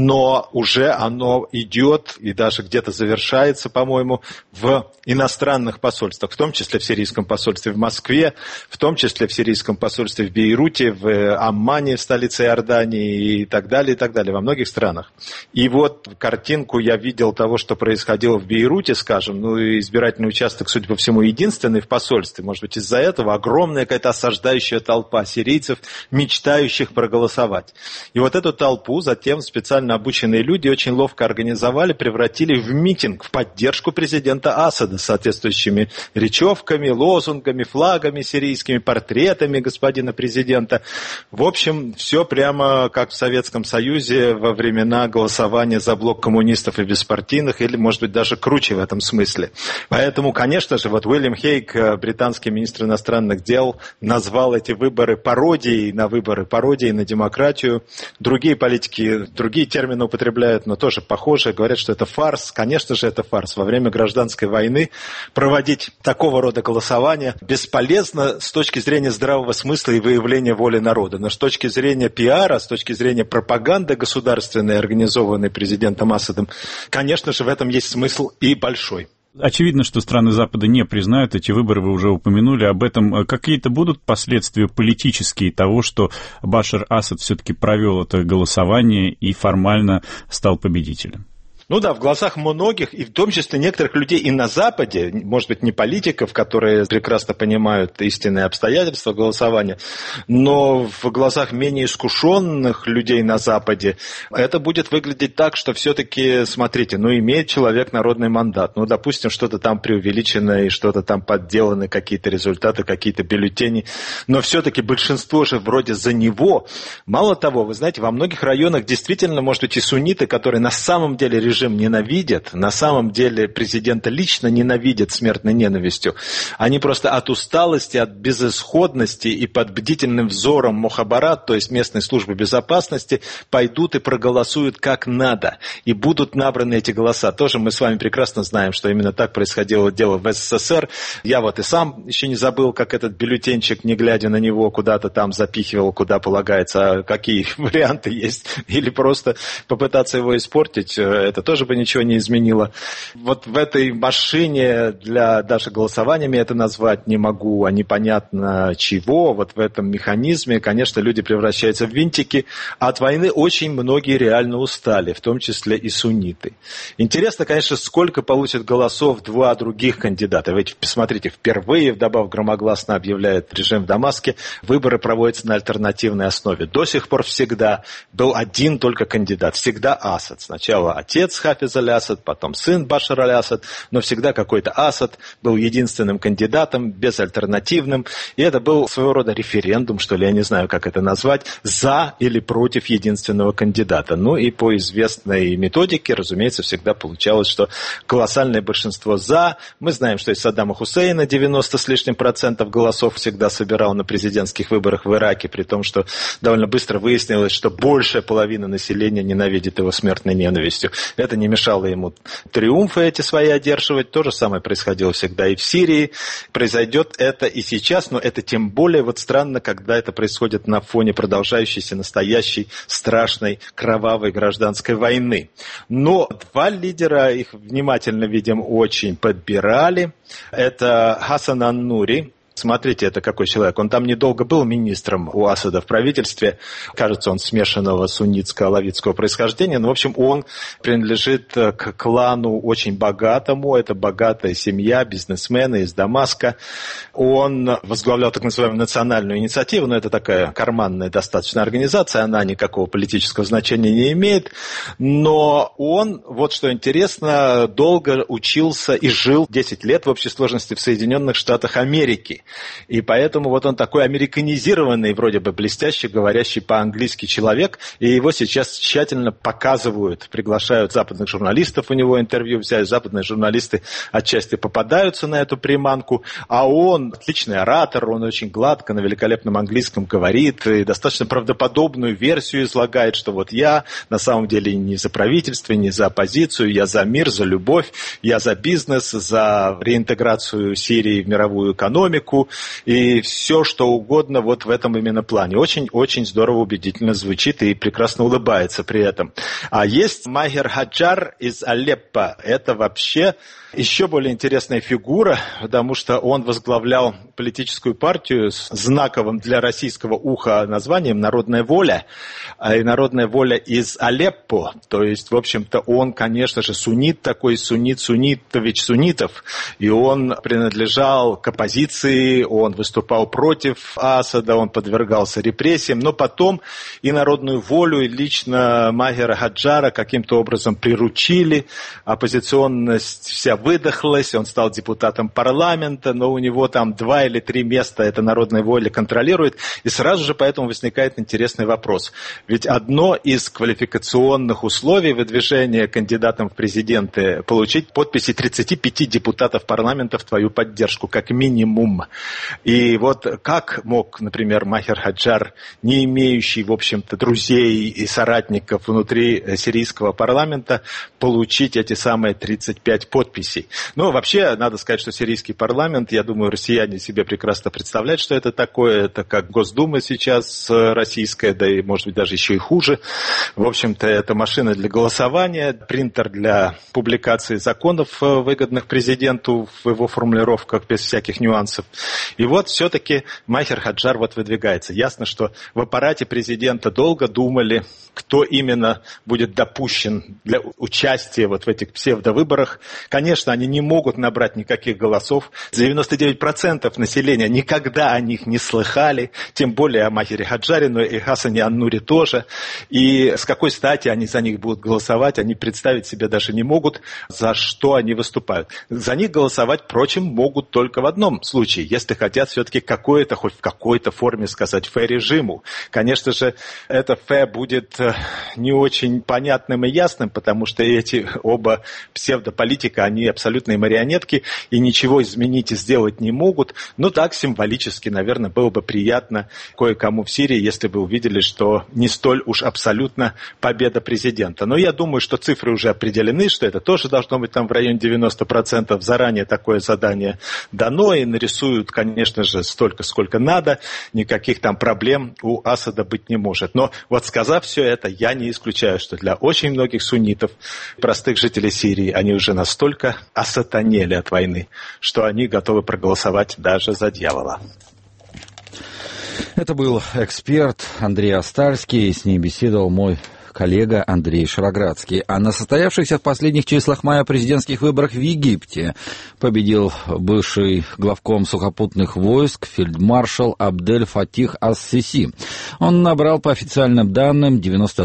но уже оно идет и даже где-то завершается, по-моему, в иностранных посольствах, в том числе в сирийском посольстве в Москве, в том числе в сирийском посольстве в Бейруте, в Аммане, в столице Иордании и так далее, во многих странах. И картинку я видел того, что происходило в Бейруте, скажем, избирательный участок, судя по всему, единственный в посольстве. Может быть, из-за этого огромная какая-то осаждающая толпа сирийцев, мечтающих проголосовать. И эту толпу затем специально обученные люди очень ловко организовали, превратили в митинг в поддержку президента Асада с соответствующими речевками, лозунгами, флагами сирийскими, портретами господина президента. В общем, все прямо как в Советском Союзе во времена голосования за блок коммунистов и беспартийных, или, может быть, даже круче в этом смысле. Поэтому, конечно же, Уильям Хейг, британский министр иностранных дел, назвал эти выборы пародией на выборы, пародией на демократию. Другие политики другие термины употребляют, но тоже похожие, говорят, что это фарс. Конечно же, это фарс. Во время гражданской войны проводить такого рода голосования бесполезно с точки зрения здравого смысла и выявления воли народа. Но с точки зрения пиара, с точки зрения пропаганды государственной, организованной президентом Асадом, конечно же, в этом есть смысл и большой. Очевидно, что страны Запада не признают эти выборы, вы уже упомянули об этом. Какие-то будут последствия политические того, что Башар Асад все-таки провел это голосование и формально стал победителем? В глазах многих, и в том числе некоторых людей и на Западе, может быть, не политиков, которые прекрасно понимают истинные обстоятельства голосования, но в глазах менее искушенных людей на Западе это будет выглядеть так, что все-таки, смотрите, имеет человек народный мандат, допустим, что-то там преувеличено и что-то там подделаны, какие-то результаты, какие-то бюллетени, но все-таки большинство же вроде за него. Мало того, вы знаете, во многих районах действительно, может быть, и сунниты, которые на самом деле режим ненавидят, на самом деле президента лично ненавидят смертной ненавистью. Они просто от усталости, от безысходности и под бдительным взором Мухабарат, то есть местной службы безопасности, пойдут и проголосуют как надо. И будут набраны эти голоса. Тоже мы с вами прекрасно знаем, что именно так происходило дело в СССР. Я и сам еще не забыл, как этот бюллетенчик, не глядя на него, куда-то там запихивал, куда полагается, какие варианты есть. Или просто попытаться его испортить, этот тоже бы ничего не изменило. Вот в этой машине для даже голосованиями это назвать не могу, а непонятно чего, вот в этом механизме, конечно, люди превращаются в винтики. От войны очень многие реально устали, в том числе и сунниты. Интересно, конечно, сколько получат голосов два других кандидата. Ведь, посмотрите, впервые, вдобавок громогласно объявляет режим в Дамаске, выборы проводятся на альтернативной основе. До сих пор всегда был один только кандидат, всегда Асад. Сначала отец Хафиз аль-Асад, потом сын Башар аль-Асад, но всегда какой-то Асад был единственным кандидатом, безальтернативным. И это был своего рода референдум, что ли, я не знаю, как это назвать, за или против единственного кандидата. Ну и по известной методике, разумеется, всегда получалось, что колоссальное большинство за. Мы знаем, что из Саддама Хусейна 90 с лишним процентов голосов всегда собирал на президентских выборах в Ираке, при том, что довольно быстро выяснилось, что большая половина населения ненавидит его смертной ненавистью. Это не мешало ему триумфы эти свои одерживать. То же самое происходило всегда и в Сирии. Произойдет это и сейчас, но это тем более вот странно, когда это происходит на фоне продолжающейся настоящей страшной кровавой гражданской войны. Но два лидера, их внимательно видим, очень подбирали. Это Хасан ан-Нури. Смотрите, это какой человек. Он там недолго был министром у Асада в правительстве. Кажется, он смешанного суннитско-алавитского происхождения. Но, в общем, он принадлежит к клану очень богатому. Это богатая семья, бизнесмены из Дамаска. Он возглавлял так называемую национальную инициативу, но это такая карманная достаточно организация. Она никакого политического значения не имеет. Но он, вот что интересно, долго учился и жил 10 лет в общей сложности в Соединенных Штатах Америки. И поэтому вот он такой американизированный, вроде бы блестящий, говорящий по-английски человек, и его сейчас тщательно показывают, приглашают западных журналистов у него интервью взять, западные журналисты отчасти попадаются на эту приманку, а он отличный оратор, он очень гладко на великолепном английском говорит, и достаточно правдоподобную версию излагает, что вот я на самом деле не за правительство, не за оппозицию, я за мир, за любовь, я за бизнес, за реинтеграцию Сирии в мировую экономику, и все, что угодно вот в этом именно плане. Очень-очень здорово, убедительно звучит и прекрасно улыбается при этом. А есть Махер Хаджар из Алеппо. Это вообще еще более интересная фигура, потому что он возглавлял политическую партию с знаковым для российского уха названием «Народная воля». И «Народная воля» из Алеппо. То есть, в общем-то, он, конечно же, суннит такой, суннитович суннитов. И он принадлежал к оппозиции, он выступал против Асада, он подвергался репрессиям. Но потом и «Народную волю», и лично Махера Хаджара каким-то образом приручили. Оппозиционность вся выдохлась, он стал депутатом парламента, но у него там 2 или 3 места эта «Народная воля» контролирует. И сразу же поэтому возникает интересный вопрос. Ведь одно из квалификационных условий выдвижения кандидатом в президенты – получить подписи 35 депутатов парламента в твою поддержку, как минимум. И вот как мог, например, Махер Хаджар, не имеющий, в общем-то, друзей и соратников внутри сирийского парламента, получить эти самые 35 подписей? Ну, вообще, надо сказать, что сирийский парламент, я думаю, россияне себе прекрасно представляют, что это такое. Это как Госдума сейчас российская, да и, может быть, даже еще и хуже. В общем-то, это машина для голосования, принтер для публикации законов, выгодных президенту в его формулировках, без всяких нюансов. И вот все-таки Махер Хаджар вот выдвигается. Ясно, что в аппарате президента долго думали, кто именно будет допущен для участия вот в этих псевдовыборах. Конечно, они не могут набрать никаких голосов. 99% населения никогда о них не слыхали, тем более о Махере Хаджаре, но и Хасане ан-Нури тоже. И с какой стати они за них будут голосовать, они представить себе даже не могут, за что они выступают. За них голосовать, впрочем, могут только в одном случае, если хотят все-таки какое-то, хоть в какой-то форме сказать «фэ» режиму. Конечно же, это «фэ» будет не очень понятным и ясным, потому что эти оба псевдополитика, они абсолютные марионетки и ничего изменить и сделать не могут. Но так символически, наверное, было бы приятно кое-кому в Сирии, если бы увидели, что не столь уж абсолютно победа президента. Но я думаю, что цифры уже определены, что это тоже должно быть там в районе 90%. Заранее такое задание дано, и нарисуют голосуют, конечно же, столько, сколько надо, никаких там проблем у Асада быть не может. Но вот сказав все это, я не исключаю, что для очень многих суннитов, простых жителей Сирии, они уже настолько осатанели от войны, что они готовы проголосовать даже за дьявола. Это был эксперт Андрей Остальский, с ним беседовал мой коллега Андрей Шароградский. А на состоявшихся в последних числах мая президентских выборах в Египте победил бывший главком сухопутных войск фельдмаршал Абдель Фатих ас-Сиси. Он набрал по официальным данным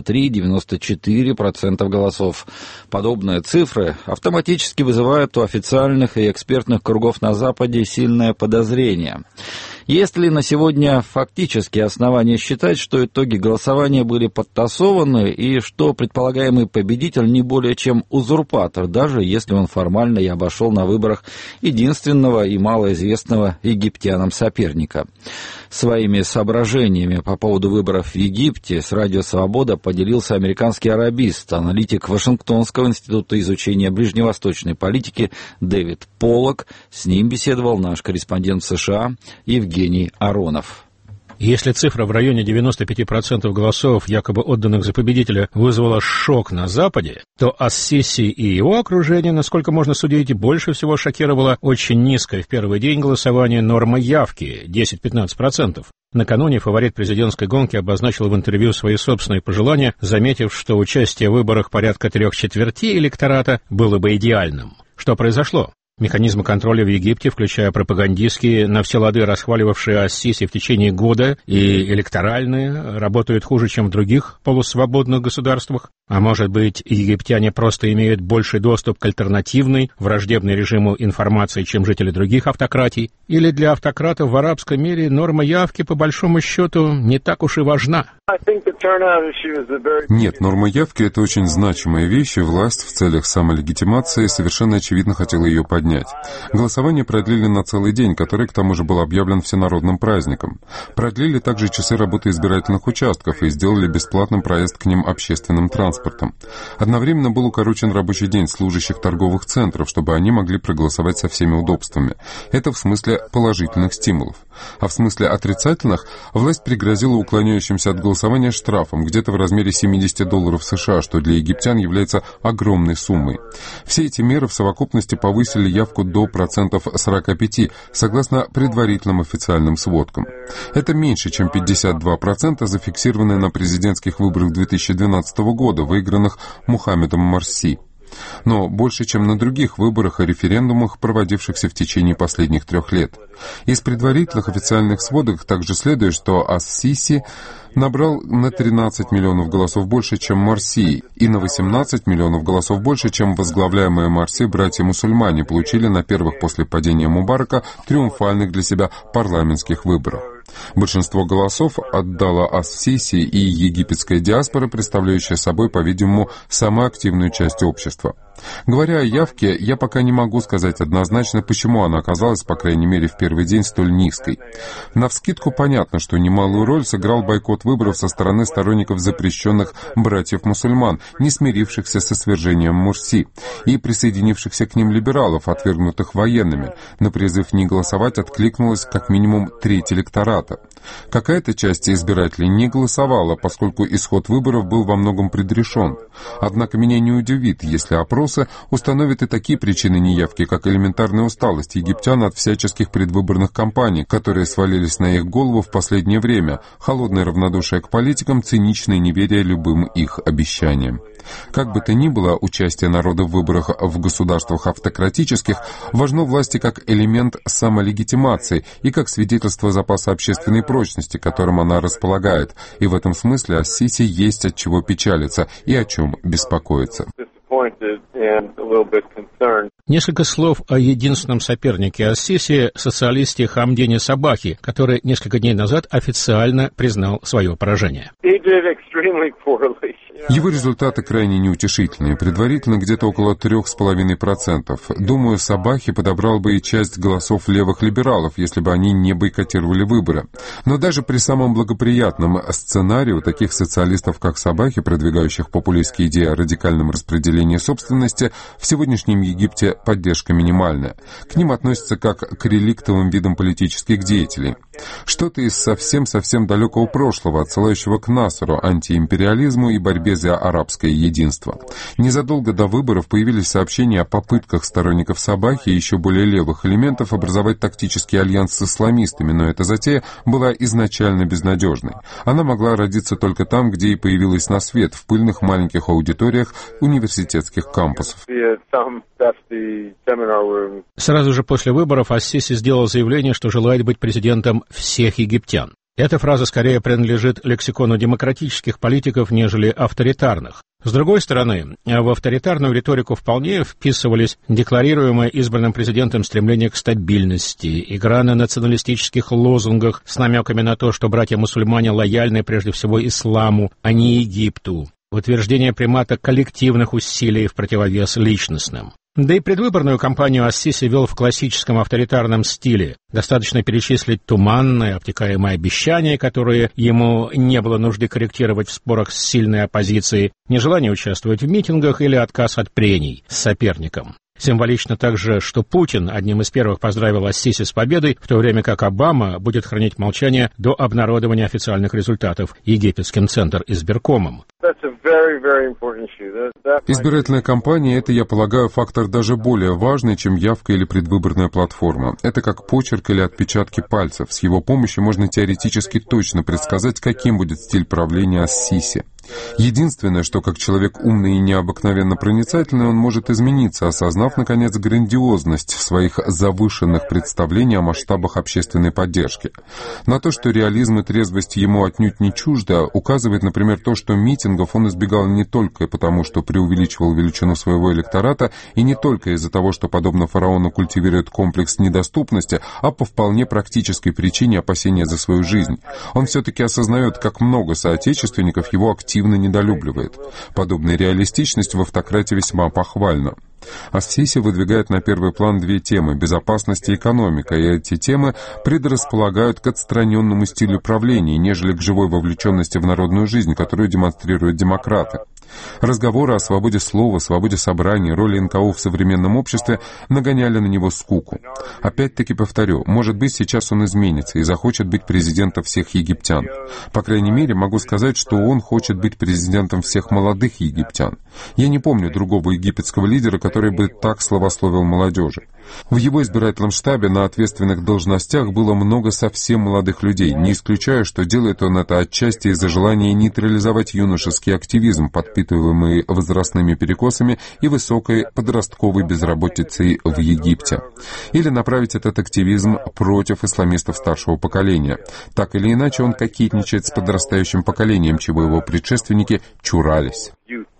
93-94% голосов. Подобные цифры автоматически вызывают у официальных и экспертных кругов на Западе сильное подозрение. Есть ли на сегодня фактические основания считать, что итоги голосования были подтасованы и что предполагаемый победитель не более чем узурпатор, даже если он формально и обошел на выборах единственного и малоизвестного египтянам соперника? Своими соображениями по поводу выборов в Египте с «Радио Свобода» поделился американский арабист, аналитик Вашингтонского института изучения ближневосточной политики Дэвид Поллок. С ним беседовал наш корреспондент в США Евгений Аронов. Если цифра в районе 95% голосов, якобы отданных за победителя, вызвала шок на Западе, то ас-Сиси и его окружение, насколько можно судить, больше всего шокировала очень низкая в первый день голосования норма явки – 10-15%. Накануне фаворит президентской гонки обозначил в интервью свои собственные пожелания, заметив, что участие в выборах порядка 3/4 электората было бы идеальным. Что произошло? Механизмы контроля в Египте, включая пропагандистские, на все лады расхваливавшие ас-Сиси в течение года, и электоральные, работают хуже, чем в других полусвободных государствах. А может быть, египтяне просто имеют больший доступ к альтернативной, враждебной режиму информации, чем жители других автократий? Или для автократов в арабском мире норма явки, по большому счету, не так уж и важна? Нет, норма явки – это очень значимая вещь, и власть в целях самолегитимации совершенно очевидно хотела ее поднять. Голосование продлили на целый день, который, к тому же, был объявлен всенародным праздником. Продлили также часы работы избирательных участков и сделали бесплатным проезд к ним общественным транспортом. Одновременно был укорочен рабочий день служащих торговых центров, чтобы они могли проголосовать со всеми удобствами. Это в смысле положительных стимулов. А в смысле отрицательных власть пригрозила уклоняющимся от голосования штрафом где-то в размере $70 США, что для египтян является огромной суммой. Все эти меры в совокупности повысили явку до 45%, согласно предварительным официальным сводкам. Это меньше, чем 52%, зафиксированные на президентских выборах 2012 года, выигранных Мухаммедом Морси. Но больше, чем на других выборах и референдумах, проводившихся в течение последних 3 лет. Из предварительных официальных сводок также следует, что ас-Сиси набрал на 13 миллионов голосов больше, чем Морси, и на 18 миллионов голосов больше, чем возглавляемые Морси братья-мусульмане получили на первых после падения Мубарака триумфальных для себя парламентских выборах. Большинство голосов отдала ас-Сиси и египетская диаспора, представляющая собой, по-видимому, самую активную часть общества. Говоря о явке, я пока не могу сказать однозначно, почему она оказалась, по крайней мере, в первый день столь низкой. Навскидку понятно, что немалую роль сыграл бойкот выборов со стороны сторонников запрещенных братьев-мусульман, не смирившихся со свержением Мурси, и присоединившихся к ним либералов, отвергнутых военными. На призыв не голосовать откликнулась как минимум треть электората. Какая-то часть избирателей не голосовала, поскольку исход выборов был во многом предрешен. Однако меня не удивит, если опросы установят и такие причины неявки, как элементарная усталость египтян от всяческих предвыборных кампаний, которые свалились на их голову в последнее время, холодное равнодушие к политикам, циничное неверие любым их обещаниям. Как бы то ни было, участие народа в выборах в государствах автократических важно власти как элемент самолегитимации и как свидетельство запаса общественной прочности, которым она располагает, и в этом смысле ас-Сиси есть от чего печалиться и о чем беспокоиться. Несколько слов о единственном сопернике ас-Сиси, социалисте Хамдине Сабахи, который несколько дней назад официально признал свое поражение. Его результаты крайне неутешительные, предварительно где-то около 3,5%. Думаю, Сабахи подобрал бы и часть голосов левых либералов, если бы они не бойкотировали выборы. Но даже при самом благоприятном сценарии у таких социалистов, как Сабахи, продвигающих популистские идеи о радикальном распределении собственности, в сегодняшнем Египте поддержка минимальная. К ним относятся как к реликтовым видам политических деятелей. Что-то из совсем-совсем далекого прошлого, отсылающего к Насеру, антиимпериализму и борьбе за арабское единство. Незадолго до выборов появились сообщения о попытках сторонников Сабахи и еще более левых элементов образовать тактический альянс с исламистами, но эта затея была изначально безнадежной. Она могла родиться только там, где и появилась на свет, в пыльных маленьких аудиториях университетских кампусов. Сразу же после выборов ас-Сиси сделал заявление, что желает быть президентом всех египтян. Эта фраза скорее принадлежит лексикону демократических политиков, нежели авторитарных. С другой стороны, в авторитарную риторику вполне вписывались декларируемое избранным президентом стремление к стабильности, игра на националистических лозунгах с намеками на то, что братья-мусульмане лояльны прежде всего исламу, а не Египту, утверждение примата коллективных усилий в противовес личностным. Да и предвыборную кампанию ас-Сиси вел в классическом авторитарном стиле. Достаточно перечислить туманные, обтекаемые обещания, которые ему не было нужды корректировать в спорах с сильной оппозицией, нежелание участвовать в митингах или отказ от прений с соперником. Символично также, что Путин одним из первых поздравил ас-Сиси с победой, в то время как Обама будет хранить молчание до обнародования официальных результатов египетским Центризбиркомом. Избирательная кампания – это, я полагаю, фактор даже более важный, чем явка или предвыборная платформа. Это как почерк или отпечатки пальцев. С его помощью можно теоретически точно предсказать, каким будет стиль правления ас-Сиси. Единственное, что как человек умный и необыкновенно проницательный, он может измениться, осознав, наконец, грандиозность своих завышенных представлений о масштабах общественной поддержки. На то, что реализм и трезвость ему отнюдь не чуждо, указывает, например, то, что митингов он избегал не только потому, что преувеличивал величину своего электората, и не только из-за того, что, подобно фараону, культивирует комплекс недоступности, а по вполне практической причине опасения за свою жизнь. Он все-таки осознает, как много соотечественников его активно недолюбливает. Подобная реалистичность в автократии весьма похвальна. ас-Сиси выдвигает на первый план две темы – безопасность и экономика, и эти темы предрасполагают к отстраненному стилю правления, нежели к живой вовлеченности в народную жизнь, которую демонстрируют демократы. Разговоры о свободе слова, свободе собраний, роли НКО в современном обществе нагоняли на него скуку. Опять-таки повторю, может быть, сейчас он изменится и захочет быть президентом всех египтян. По крайней мере, могу сказать, что он хочет быть президентом всех молодых египтян. Я не помню другого египетского лидера, который бы так славословил молодежи. В его избирательном штабе на ответственных должностях было много совсем молодых людей, не исключаю, что делает он это отчасти из-за желания нейтрализовать юношеский активизм, подпитываемый возрастными перекосами и высокой подростковой безработицей в Египте. Или направить этот активизм против исламистов старшего поколения. Так или иначе, он кокетничает с подрастающим поколением, чего его предшественники чурались.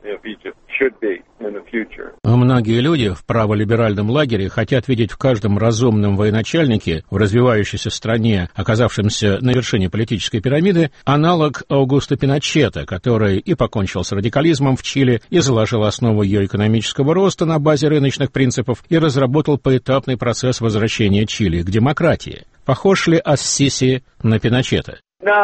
Многие люди в праволиберальном лагере хотят видеть в каждом разумном военачальнике в развивающейся стране, оказавшемся на вершине политической пирамиды, аналог Аугусто Пиночета, который и покончил с радикализмом в Чили, и заложил основу ее экономического роста на базе рыночных принципов, и разработал поэтапный процесс возвращения Чили к демократии. Похож ли ас-Сиси на Пиночета?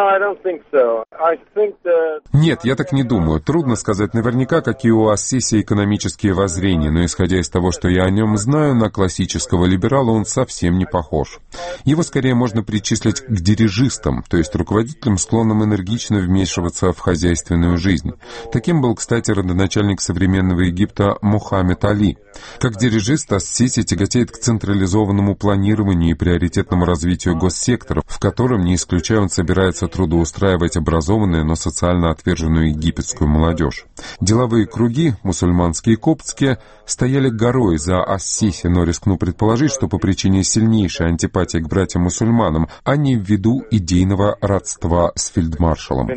Нет, я так не думаю. Трудно сказать наверняка, какие у ас-Сиси экономические воззрения, но исходя из того, что я о нем знаю, на классического либерала он совсем не похож. Его скорее можно причислить к дирижистам, то есть руководителям, склонным энергично вмешиваться в хозяйственную жизнь. Таким был, кстати, родоначальник современного Египта Мухаммед Али. Как дирижист ас-Сиси тяготеет к централизованному планированию и приоритетному развитию госсектора, в котором, не исключая, он собирается трудоустраивать образованную, но социально отверженную египетскую молодежь. Деловые круги, мусульманские и коптские, стояли горой за ас-Сиси, но рискну предположить, что по причине сильнейшей антипатии к братьям-мусульманам, а не ввиду идейного родства с фельдмаршалом.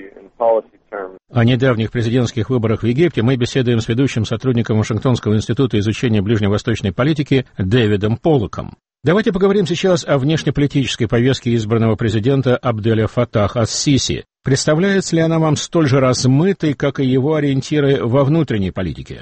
О недавних президентских выборах в Египте мы беседуем с ведущим сотрудником Вашингтонского института изучения ближневосточной политики Дэвидом Поллоком. Давайте поговорим сейчас о внешнеполитической повестке избранного президента Абделя Фаттаха ас-Сиси. Представляется ли она вам столь же размытой, как и его ориентиры во внутренней политике?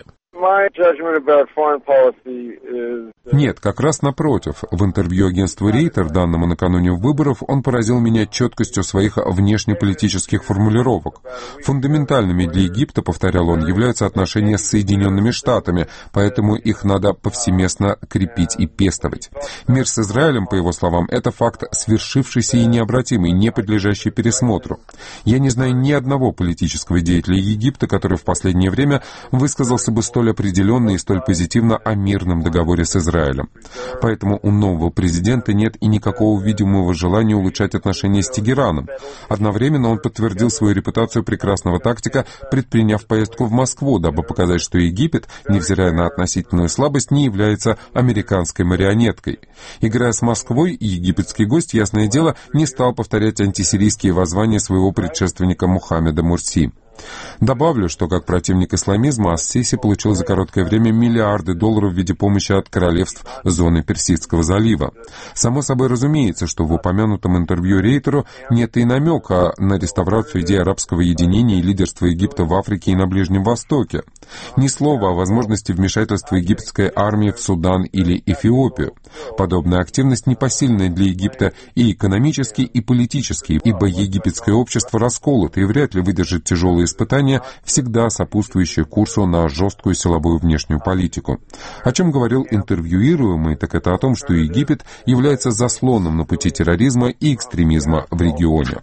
Нет, как раз напротив. В интервью агентству Рейтер, данному накануне выборов, он поразил меня четкостью своих внешнеполитических формулировок. Фундаментальными для Египта, повторял он, являются отношения с Соединенными Штатами, поэтому их надо повсеместно крепить и пестовать. Мир с Израилем, по его словам, это факт свершившийся и необратимый, не подлежащий пересмотру. Я не знаю ни одного политического деятеля Египта, который в последнее время высказался бы столь определенно и столь позитивно о мирном договоре с Израилем. Поэтому у нового президента нет и никакого видимого желания улучшать отношения с Тегераном. Одновременно он подтвердил свою репутацию прекрасного тактика, предприняв поездку в Москву, дабы показать, что Египет, невзирая на относительную слабость, не является американской марионеткой. Играя с Москвой, египетский гость, ясное дело, не стал повторять антисирийские воззвания своего предшественника Мухаммеда Мурси. Добавлю, что как противник исламизма ас-Сиси получил за короткое время миллиарды долларов в виде помощи от королевств зоны Персидского залива. Само собой разумеется, что в упомянутом интервью Рейтеру нет и намека на реставрацию идеи арабского единения и лидерства Египта в Африке и на Ближнем Востоке. Ни слова о возможности вмешательства египетской армии в Судан или Эфиопию. Подобная активность непосильная для Египта и экономически, и политически, ибо египетское общество расколото и вряд ли выдержит тяжелые испытания, всегда сопутствующие курсу на жесткую силовую внешнюю политику. О чем говорил интервьюируемый, так это о том, что Египет является заслоном на пути терроризма и экстремизма в регионе.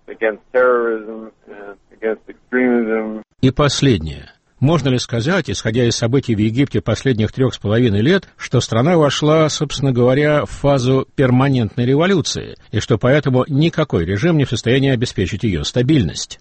И последнее. Можно ли сказать, исходя из событий в Египте последних 3,5 лет, что страна вошла, собственно говоря, в фазу перманентной революции, и что поэтому никакой режим не в состоянии обеспечить ее стабильность?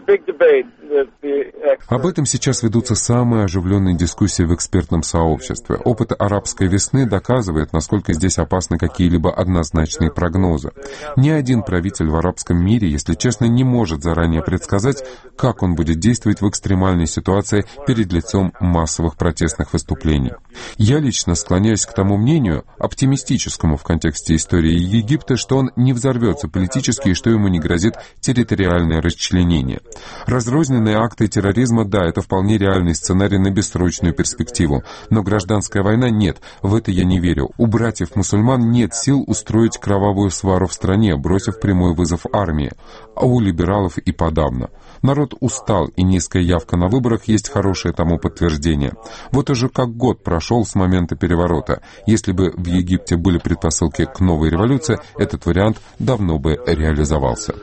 Об этом сейчас ведутся самые оживленные дискуссии в экспертном сообществе. Опыт арабской весны доказывает, насколько здесь опасны какие-либо однозначные прогнозы. Ни один правитель в арабском мире, если честно, не может заранее предсказать, как он будет действовать в экстремальной ситуации перед лицом массовых протестных выступлений. Я лично склоняюсь к тому мнению, оптимистическому в контексте истории Египта, что он не взорвется политически и что ему не грозит территориальное расчленение. Разрозненные акты терроризма, да, это вполне реальный сценарий на бессрочную перспективу, но гражданская война нет, в это я не верю. У братьев-мусульман нет сил устроить кровавую свару в стране, бросив прямой вызов армии, а у либералов и подавно. Народ устал, и низкая явка на выборах есть хорошее тому подтверждение. Вот уже как год прошел с момента переворота. Если бы в Египте были предпосылки к новой революции, этот вариант давно бы реализовался.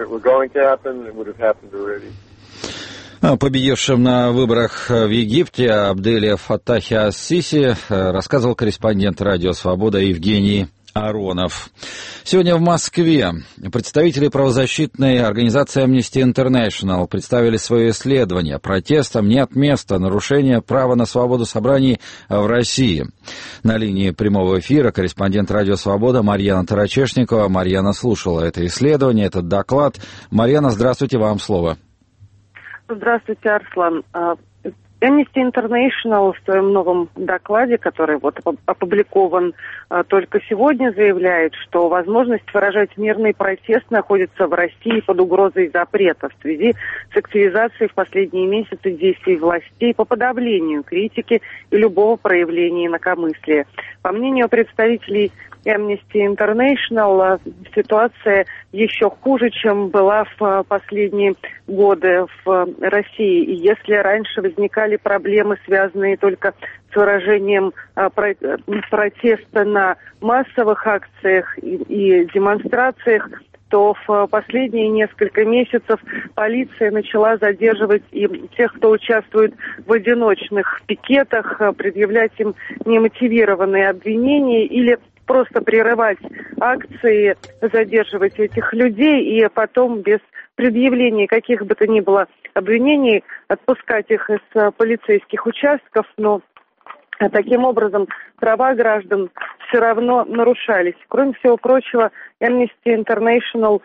О победившем на выборах в Египте Абделе Фаттахе ас-Сиси рассказывал корреспондент «Радио Свобода» Евгений Аронов. Сегодня в Москве представители правозащитной организации Amnesty International представили свое исследование «Протестам нет места. Нарушение права на свободу собраний в России». На линии прямого эфира корреспондент «Радио Свобода» Марьяна Тарачешникова. Марьяна слушала это исследование, этот доклад. Марьяна, здравствуйте, вам слово. Здравствуйте, Арслан. Amnesty International в своем новом докладе, который опубликован только сегодня, заявляет, что возможность выражать мирный протест находится в России под угрозой запрета в связи с активизацией в последние месяцы действий властей по подавлению критики и любого проявления инакомыслия. По мнению представителей Amnesty International, ситуация еще хуже, чем была в последние годы в России. И если раньше возникали проблемы, связанные только с выражением протеста на массовых акциях и демонстрациях, то в последние несколько месяцев полиция начала задерживать и тех, кто участвует в одиночных пикетах, предъявлять им немотивированные обвинения или просто прерывать акции, задерживать этих людей и потом без предъявления каких бы то ни было обвинений отпускать их из полицейских участков, но таким образом права граждан все равно нарушались. Кроме всего прочего, Amnesty International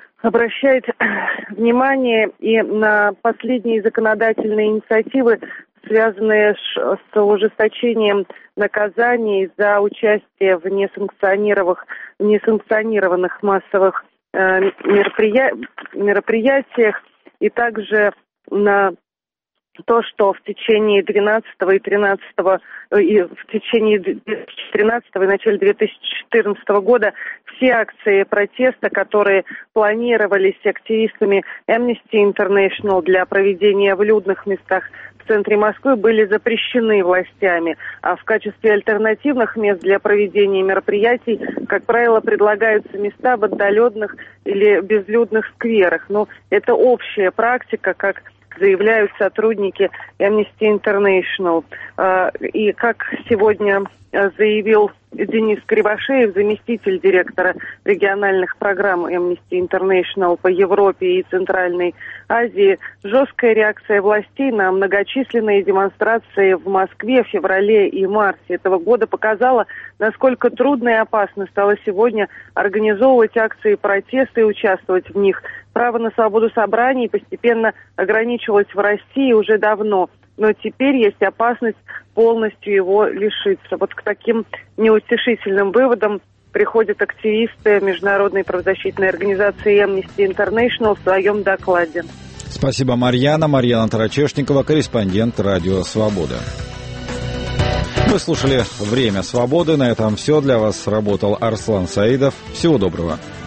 обращает внимание и на последние законодательные инициативы, связанные с ужесточением наказаний за участие в несанкционированных массовых мероприятиях, и также на то, что в течение 12 и 13 и в течение 2013 и начале 2014 года все акции протеста, которые планировались активистами Amnesty International для проведения в людных местах в центре Москвы, были запрещены властями. А в качестве альтернативных мест для проведения мероприятий, как правило, предлагаются места в отдаленных или безлюдных скверах. Но это общая практика, как заявляют сотрудники Amnesty International. И как сегодня заявил Денис Кривошеев, заместитель директора региональных программ Amnesty International по Европе и Центральной Азии, жесткая реакция властей на многочисленные демонстрации в Москве в феврале и марте этого года показала, насколько трудно и опасно стало сегодня организовывать акции протеста и участвовать в них. Право на свободу собраний постепенно ограничивалось в России уже давно, но теперь есть опасность полностью его лишиться. Вот к таким неутешительным выводам приходят активисты Международной правозащитной организации Amnesty International в своем докладе. Спасибо, Марьяна. Марьяна Тарачешникова, корреспондент «Радио Свобода». Вы слушали «Время свободы». На этом все. Для вас работал Арслан Саидов. Всего доброго.